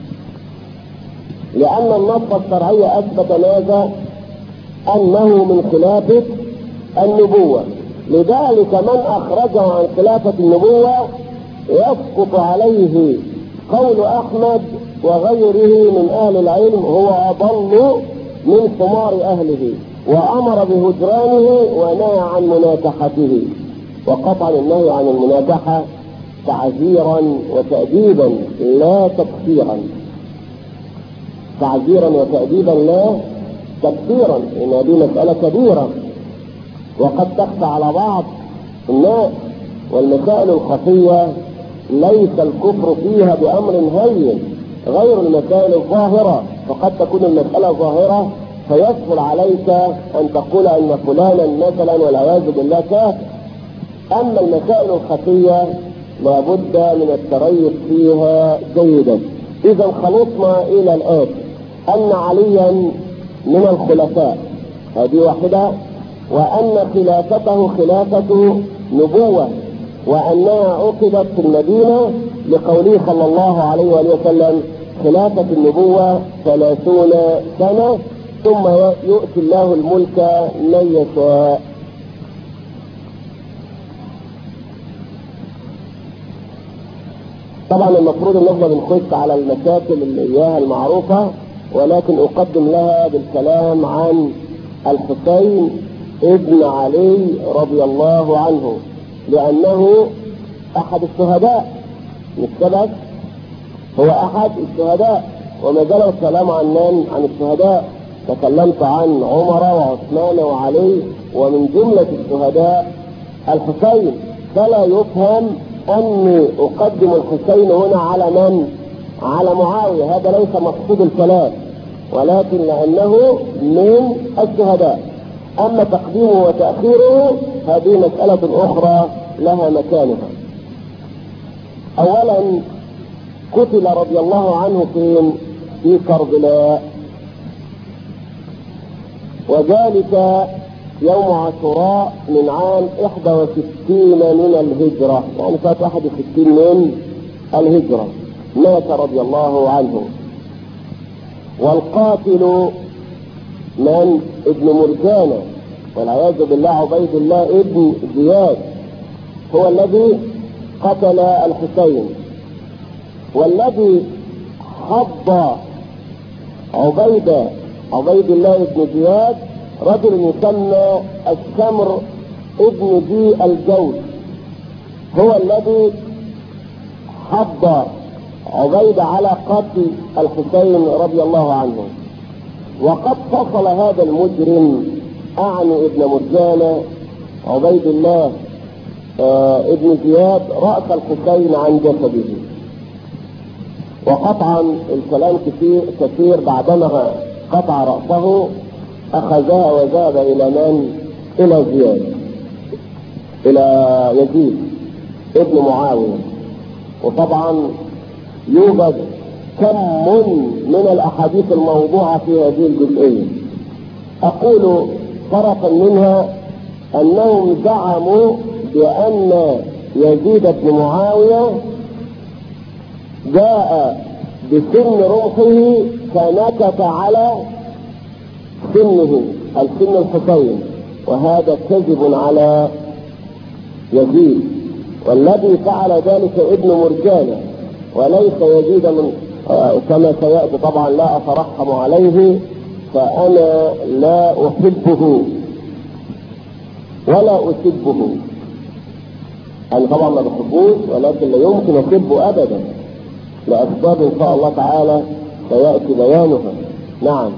لأن النص الشرعي أثبت ماذا؟ أنه من خلافة النبوة. لذلك من أخرجه عن خلافة النبوة يسقط عليه قول أحمد وغيره من أهل العلم: هو أضل من حمار أهله، وأمر بهجرانه ونهى عن مناكحته. وقطعا النهي عن المناكحة تعزيرا وتأديبا لا تكفيرا، تعزيرا وتأديبا لا تكفيرا، إن هذه مسألة كبيرة وقد تخفى على بعض الناس. والمسائل الخفية ليس الكفر فيها بأمر هين غير المسائل الظاهرة، فقد تكون المسألة ظاهرة فيسهل عليك أن تقول أن فلانا مثلا والعياذ بالله كافر. أما المسائل الخفية لابد من التريث فيها جيدا. إذا خلصنا إلى الآن أن عليا من الخلفاء، هذه واحدة، وأن خلافته خلافة نبوة، وأنها عقدت في المدينة لقوله صلى الله عليه وآله وسلم: خلافة النبوة ثلاثون سنة ثم يؤتي الله الملك من يشاء. طبعا المفروض ان احنا بنخش على المشاكل اللي اياها المعروفة، ولكن اقدم لها بالكلام عن الحسين ابن علي رضي الله عنه، لانه احد الشهداء، مش كده؟ هو احد الشهداء. وما زال الكلام عن من؟ عن الشهداء. تكلمت عن عمر وعثمان وعلي، ومن جملة الشهداء الحسين. فلا يفهم اني اقدم الحسين هنا على من؟ على معاوية، هذا ليس مقصود الكلام، ولكن لانه من الشهداء. اما تقديمه وتأخيره هذه مسألة اخرى لها مكانها. اولا قتل رضي الله عنه فين؟ في كربلاء، وذلك يوم عاشوراء من عام إحدى وستين من الهجرة، يعني سنة واحد وستين من الهجرة مات رضي الله عنه. والقاتل من؟ ابن مرجانة والعياذ بالله، عبيد الله ابن زياد هو الذي قتل الحسين. والذي حض عبيد عبيد الله ابن زياد رجل يسمى الشمر ابن ذي الجوز، هو الذي حض عبيد على قتل الحسين رضي الله عنه. وقد فصل هذا المجرم، اعني ابن مرجانة عبيد الله آه ابن زياد، رأس الحسين عن جسده. وقطعا الكلام كثير كثير بعدما قطع رأسه أخذها وذهب إلى من؟ إلى زياد، إلى يزيد ابن معاوية. وطبعا يوجد كم من الأحاديث الموضوعة في هذه الجزئية. أقول طرفا منها أنهم زعموا بأن يزيد بن معاوية جاء بسن رمحه فنكت على سنه السن الحسين، وهذا كذب على يزيد، والذي فعل ذلك ابن مرجانة وليس يزيد من كما سيأتي. طبعا لا أترحم عليه، فأنا لا أحبه ولا أسبه. أنا طبعا ما بحبوش، ولكن لا يمكن أسبه أبدا لأسباب إن شاء الله تعالى سيأتي بيانها. نعم.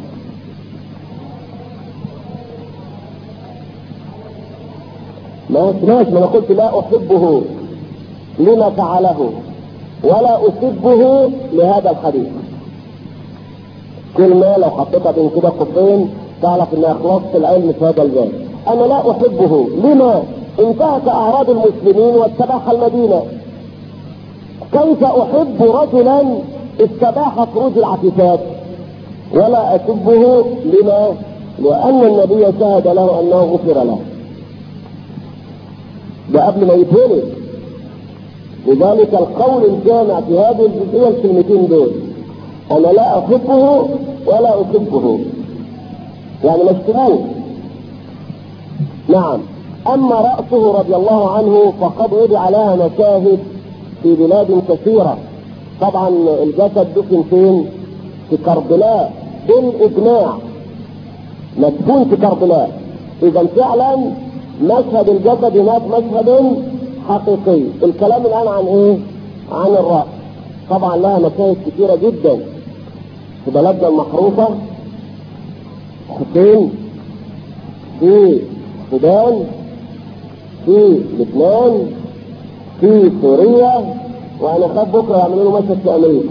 ما سمعت، ما أنا قلت لا أحبه لما فعله ولا أسبه لهذا الحديث. كلمة لو حطيتها بين كده قطين تعرف إنها خلاصة العلم في هذا الباب. أنا لا أحبه لما انتهك أعراض المسلمين واستباح المدينة. كيف أحب رجلا استباح خروج العفيفات ولا أسبه لما؟ لأن النبي شهد له أنه غفر له، ده قبل ما يتولد. لذلك القول الجامع في هذه الجزئية الكلمتين دول، أنا لا أحبه ولا أسبه، يعني مشتموه. نعم. أما رأسه رضي الله عنه فقد وضع لها مشاهد في بلاد كثيرة. طبعا الجسد دفن فين؟ في كربلاء بالإجماع، مدفون في كربلاء. إذا فعلا مشهد الجسد هناك مشهد حقيقي. الكلام الآن عن إيه؟ عن الرأس. طبعا لها مشاهد كثيرة جدا في بلدنا المحروفة، حسين في السودان، في لبنان، في سوريا، وانا خاف بكره يعملوا له مشهد في امريكا.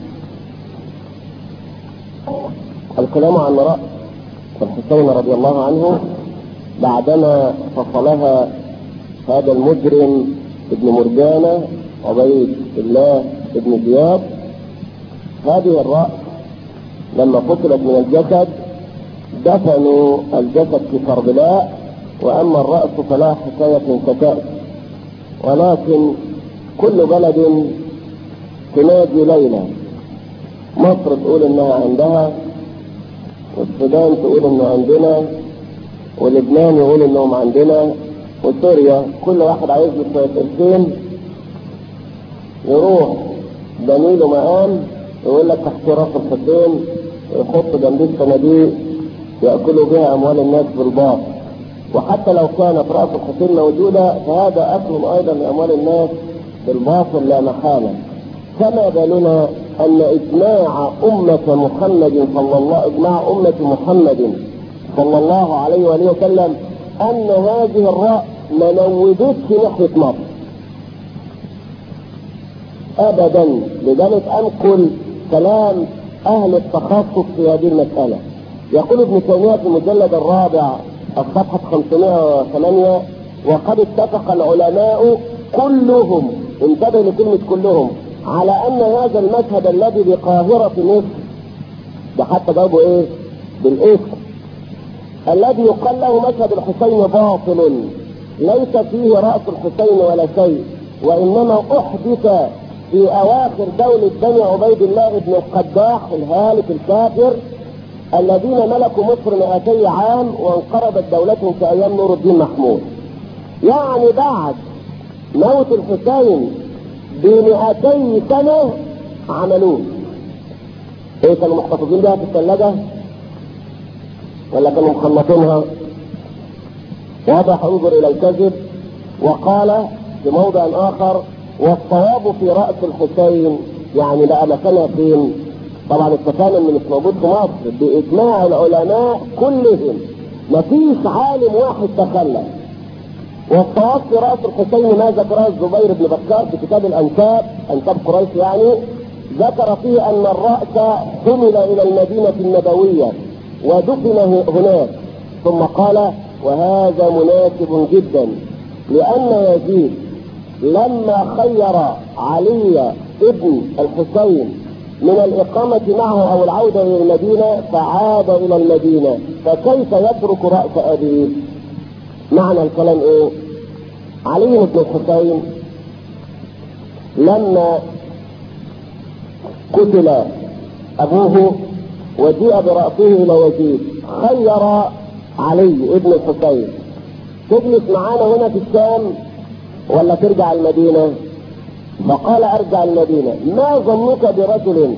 الكلام عن رأس الحسين رضي الله عنه بعدما فصلها هذا المجرم ابن مرجانة عبيد الله ابن زياد. هذه الرأس لما فصلت من الجسد دفنوا الجسد في كربلاء، واما الرأس فلا حكاية كتائب. ولكن كل بلد تنادي ليلة. مصر تقول انها عندها، والسودان تقول انه عندنا، ولبنان يقول انهم عندنا، وسوريا كل واحد عايز له شوية قرشين يروح بنيله مقام يقول لك تحت راس الحسين، يحط جنبيه صناديق يأكلوا بها أموال الناس بالباطل. وحتى لو كانت رأس الحسين موجودة فهذا أكل أيضا لأموال الناس بالباطل لا محالة. كما بالنا أن إجماع أمة محمد صلى الله إجماع أمة محمد صلى الله عليه وآله وسلم أن هذه الرأس ما نودتش ناحية مصر أبدا. لذلك أنقل كلام أهل التخصص في هذه المسألة. يقول ابن تيمية في المجلد الرابع الصفحة خمسمائة وثمانية: وقد اتفق العلماء كلهم، انتبه لكلمة كلهم، على أن هذا المشهد الذي بقاهرة مصر، ده حتى جابوا إيه؟ بالاسم، الذي يقال له مشهد الحسين باطل، ليس فيه رأس الحسين ولا شيء، وإنما أحدث في أواخر دولة بني عبيد الله بن القداح الهالك الكافر الذين ملكوا مصر مئتي عام وانقرضت دولتهم في أيام نور الدين محمود. يعني بعد موت الحسين بمئتي سنة عملوه. ايه كانوا محتفظين بها في الثلاجة ولا كانوا مخلطينها؟ واضح. انظر الى الكذب. وقال في موضع اخر: والصواب في رأس الحسين، يعني بقى مكانها فين؟ طبعا التفاهم اللي مش موجود في مصر باجماع العلماء كلهم، مفيش عالم واحد تخلى. والصواب في رأس الحسين ما ذكره الزبير بن بكار في كتاب الانساب، انساب قريش يعني، ذكر فيه ان الرأس حمل الى المدينة النبوية ودفن هناك، ثم قال: وهذا مناسب جدا، لان يزيد لما خير علي ابن الحسين من الإقامة معه أو العودة إلى المدينة فعاد إلى المدينة، فكيف يترك رأس أبيه؟ معنى الكلام إيه؟ علي بن الحسين لما قتل أبوه وجيء برأسه إلى يزيد، خير علي ابن الحسين تجلس معانا هنا في الشام ولا ترجع المدينة؟ فقال ارجع المدينة. ما ظنك برجل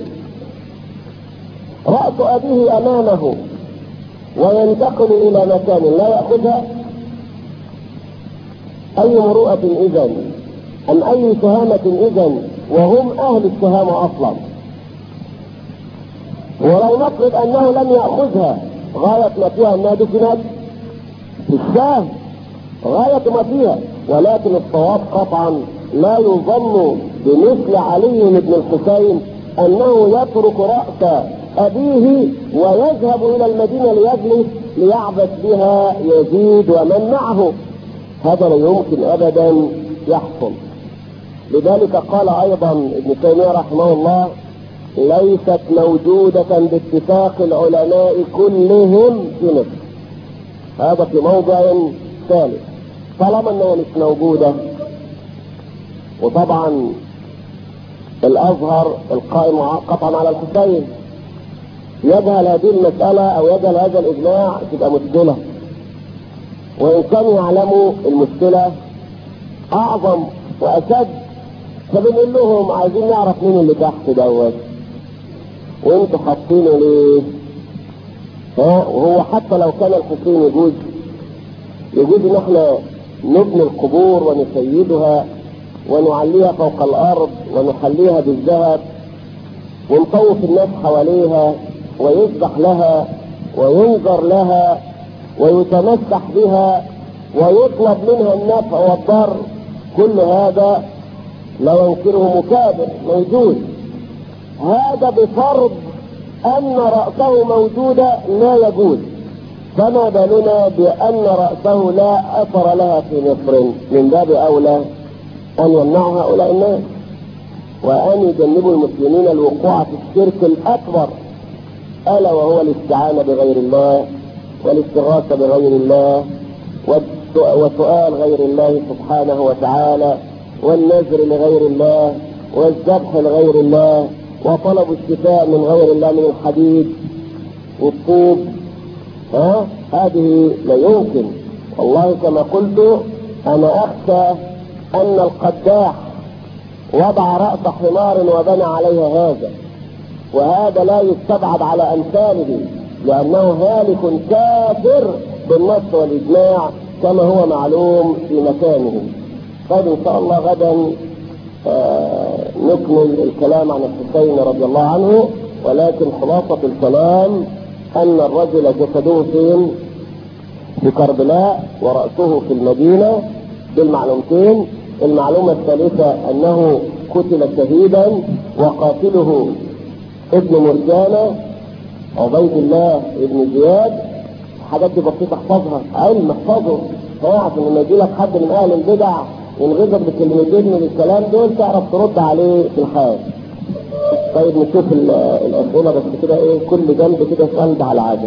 رأس أبيه أمامه وينتقل إلى مكان لا يأخذها؟ أي مروءة إذن، أم أي شهامة إذن، وهم أهل الشهامة أصلا. ولو نفرض أنه لم يأخذها، غاية ما فيها أنها دفنت في الشام، غاية ما فيها. ولكن الصواب قطعا لا يظن بمثل علي بن الحسين أنه يترك رأس أبيه ويذهب إلى المدينة ليجلس ليعبث بها يزيد ومن معه. هذا لا يمكن أبدا يحصل. لذلك قال أيضا ابن تيمية رحمه الله: ليست موجودة باتفاق العلماء كلهم في مصر. هذا في موضع ثالث. طالما انها مش موجودة، وطبعا الازهر القائم قطعا على الحسين يجهل هذه المسألة او يجهل هذا الاجماع، تبقى مشكلة. وان كانوا يعلموا المشكلة اعظم واشد، فبنقول لهم عايزين نعرف مين اللي تحت دوت وانتوا حاطينه ليه؟ ها؟ وهو حتى لو كان الحسين يجوز يجوز ان احنا نبني القبور ونسيدها ونعليها فوق الارض ونحليها بالذهب ونطوف الناس حواليها ويذبح لها وينظر لها ويتمسح بها ويطلب منها النفع والضر، كل هذا لا ينكره مكابر موجود. هذا بفرض ان رأسه موجودة لا يجوز، فما بالنا بأن رأسه لا أثر لها في مصر؟ من باب أولى أن يمنع هؤلاء الناس وأن يجنبوا المسلمين الوقوع في الشرك الأكبر، ألا وهو الاستعانة بغير الله والاستغاثة بغير الله وسؤال غير الله سبحانه وتعالى والنذر لغير الله والذبح لغير الله وطلب الشفاء من غير الله من الحديد والطوب. ها؟ هذه لا يمكن. والله كما قلت انا اخشى ان القداح وضع رأس حمار وبنى عليها هذا، وهذا لا يستبعد على امثاله لانه هالك كافر بالنص والاجماع كما هو معلوم في مكانه. طيب ان شاء الله غدا آه نكمل الكلام عن الحسين رضي الله عنه، ولكن خلاصة الكلام أن الرجل جسده فين؟ في كربلاء ورأسه في المدينة بالمعلومتين. المعلومة الثالثة أنه قتل شهيدا وقاتله ابن مرجانة عبيد الله ابن زياد. حاجات دي بسيطة احفظها، علم احفظه، عشان لما يجي لك حد من أهل البدع ينغزك بكلمتين من الكلام دول تعرف ترد عليه في الحال. طيب نشوف الأسئلة بس كده ايه، كل جنب كده سؤال على عادة.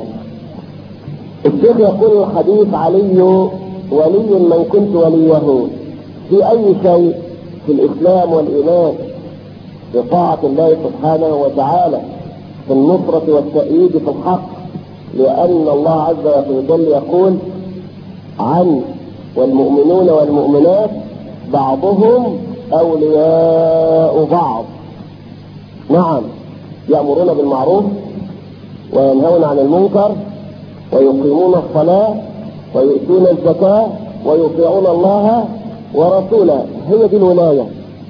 الشيخ يقول: الحديث علي ولي من كنت وليه في أي شيء في الإسلام والإيمان، في طاعة الله سبحانه وتعالى، في النصرة والتأييد في الحق، لأن الله عز وجل يقول عن والمؤمنون والمؤمنات بعضهم أولياء بعض. نعم، يأمرون بالمعروف وينهون عن المنكر ويقيمون الصلاة ويؤتون الزكاة ويطيعون الله ورسوله. هي دي الولاية.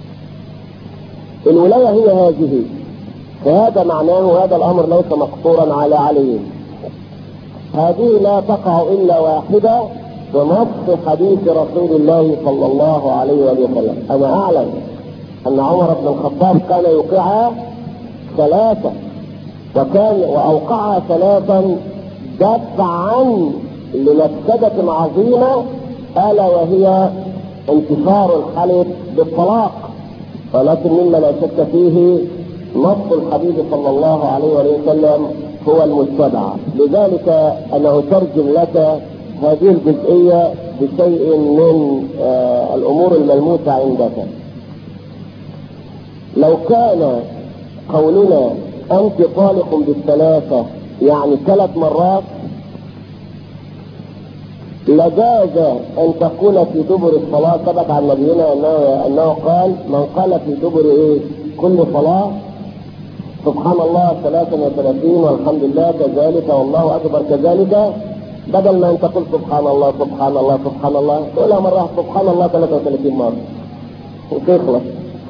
الولاية هي هذه. فهذا معناه هذا الأمر ليس مقصورا على علي. هذه لا تقع إلا واحدة بنص حديث رسول الله صلى الله عليه وسلم. أنا أعلم أن عمر بن الخطاب كان يوقعها ثلاثة، وكان وأوقعها ثلاثا دفعا لمفسدة عظيمة، ألا وهي انتشار الحلف بالطلاق. ولكن مما لا شك فيه نص الحديث صلى الله عليه وسلم هو المتبع. لذلك أنا أترجم لك هذه الجزئية بشيء من آه الأمور الملموسة عندك. لو كان قولنا انت طالق بالثلاثة يعني ثلاث مرات، لجاز ان تقول في دبر الصلاة. ثبت عن نبينا انه انه قال: من قال في دبر ايه كل صلاة سبحان الله ثلاثا وثلاثين والحمد لله كذلك والله اكبر كذلك، بدل ما انت تقول سبحان الله سبحان الله سبحان الله تقولها مرة سبحان الله ثلاثة وثلاثين مرة وتخلص.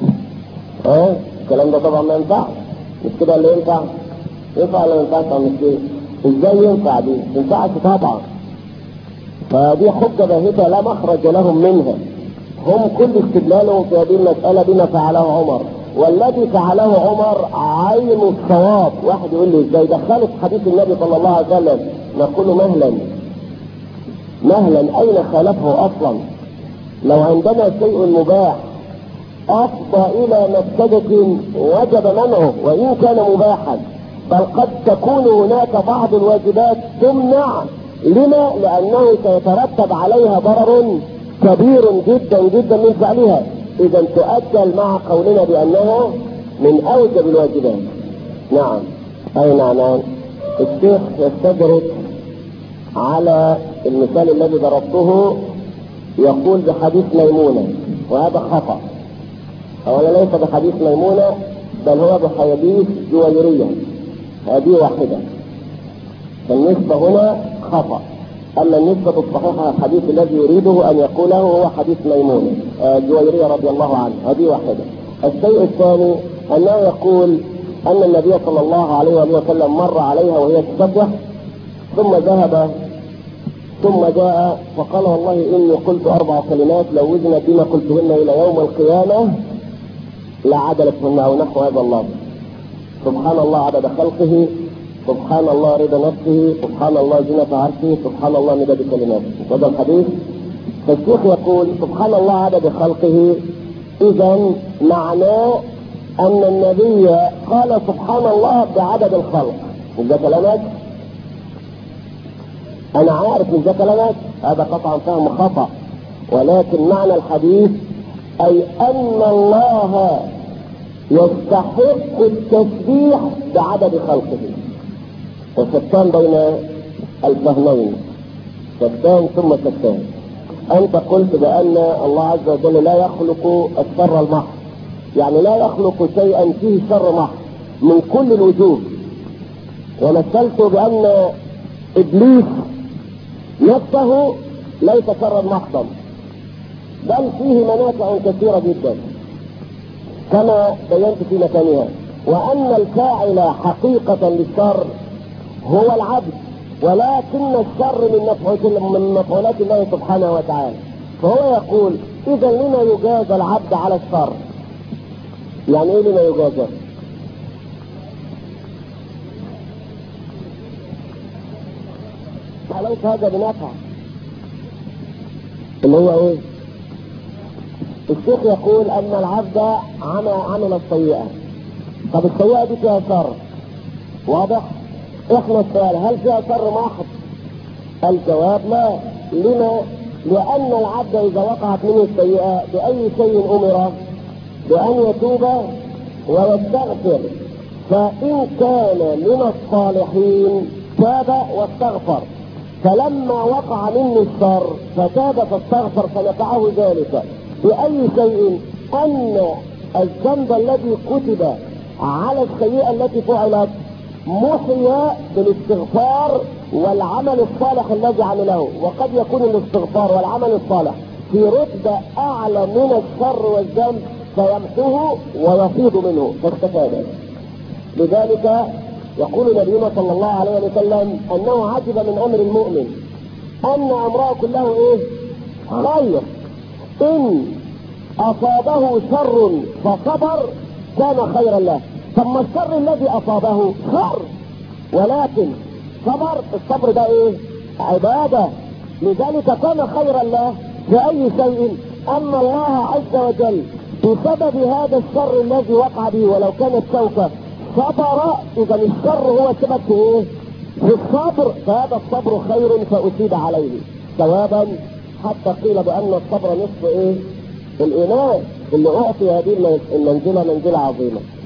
اه الكلام ده طبعا ما ينفعش. مش كده اللي ينفع؟ ينفع ولا ما ينفعش؟ مش كده. ازاي ينفع دي؟ ما ينفعش طبعا. فدي حجة باهتة لا مخرج لهم منها. هم كل استدلالهم في هذه المسألة بما فعله عمر، والذي فعله عمر عين الصواب. واحد يقول لي ازاي دخلت حديث النبي صلى الله عليه وسلم؟ نقول مهلا مهلا، اين خالفه اصلا؟ لو عندنا شيء مباح افضى الى مفسدة وجب منعه وان كان مباحا، بل قد تكون هناك بعض الواجبات تمنع. لما؟ لانه سيترتب عليها ضرر كبير جدا جدا من فعلها، اذا تؤجل مع قولنا بانها من اوجب الواجبات. نعم اي نعم. الشيخ يستدرك على المثال الذي ضربته، يقول بحديث ميمونة، وهذا خطأ. اولا ليس بحديث ميمونة بل هو بحديث جويرية، هذه واحدة، فالنسبة هنا خطأ. اما النسبة الصحيحة الحديث الذي يريده ان يقوله هو حديث ميمونة جويرية رضي الله عنه، هذه واحدة. الشيء الثاني انه يقول ان النبي صلى الله عليه وسلم مر عليها وهي تسبح ثم ذهب ثم جاء فقال: والله اني قلت اربع كلمات لو وزنت بما قلتهن الى يوم القيامة لعدلتهن، او نحو هذا اللفظ. سبحان الله عدد خلقه، سبحان الله رضا نفسه، سبحان الله زينة عرشه، سبحان الله مداد كلماته. هذا الحديث. فالشيخ يقول سبحان الله عدد خلقه، اذا معناه ان النبي قال سبحان الله بعدد الخلق. مش ده كلامك؟ انا عارف مش ده كلامك، هذا قطعا فهم خطأ، ولكن معنى الحديث اي ان الله يستحق التسبيح بعدد خلقه. وشتان بين الفهمين، شتان ثم شتان. انت قلت بان الله عز وجل لا يخلق الشر المحض، يعني لا يخلق شيئا فيه شر محض من كل الوجوه، ومثلت بان ابليس نفسه ليس شرا محضا، بل فيه منافع كثيرة جدا كما بينت في مكانها، وان الفاعل حقيقة للشر هو العبد، ولكن الشر من من مفعولات الله سبحانه وتعالى. فهو يقول اذا لما يجازى العبد على الشر؟ يعني ايه لما يجازى؟ ليس هذا بنفع اللي هو ايه؟ الشيخ يقول ان العبد عمل عمل السيئة. طب السيئة دي فيها شر واضح؟ احنا السؤال هل فيها شر محض؟ الجواب لا. لما؟ لان العبد اذا وقعت منه السيئة باي شيء امر بان يتوب ويستغفر، فان كان من الصالحين تاب واستغفر، فلما وقع منه الشر فتاب فاستغفر فنفعه ذلك باي شيء؟ ان الذنب الذي كتب على السيئة التي فعلت محي بالاستغفار والعمل الصالح الذي عمله. وقد يكون الاستغفار والعمل الصالح في رتبة اعلى من الشر والذنب فيمحوه ويفيض منه فاستفاد. لذلك يقول نبينا صلى الله عليه وسلم انه عجب من امر المؤمن ان امره كله ايه؟ خير. ان اصابه شر فصبر كان خيرا له. ثم الشر الذي اصابه شر ولكن صبر، الصبر ده ايه؟ عبادة، لذلك كان خيرا له في اي شيء. اما الله عز وجل بسبب هذا الشر الذي وقع به ولو كانت شوكة صبر، اذا الشر هو سبب في ايه؟ في الصبر، فهذا الصبر خير فاصيب عليه ثوابا، حتى قيل بان الصبر نصف ايه؟ الايمان. اللي اعطي هذه المنزلة منزلة عظيمة.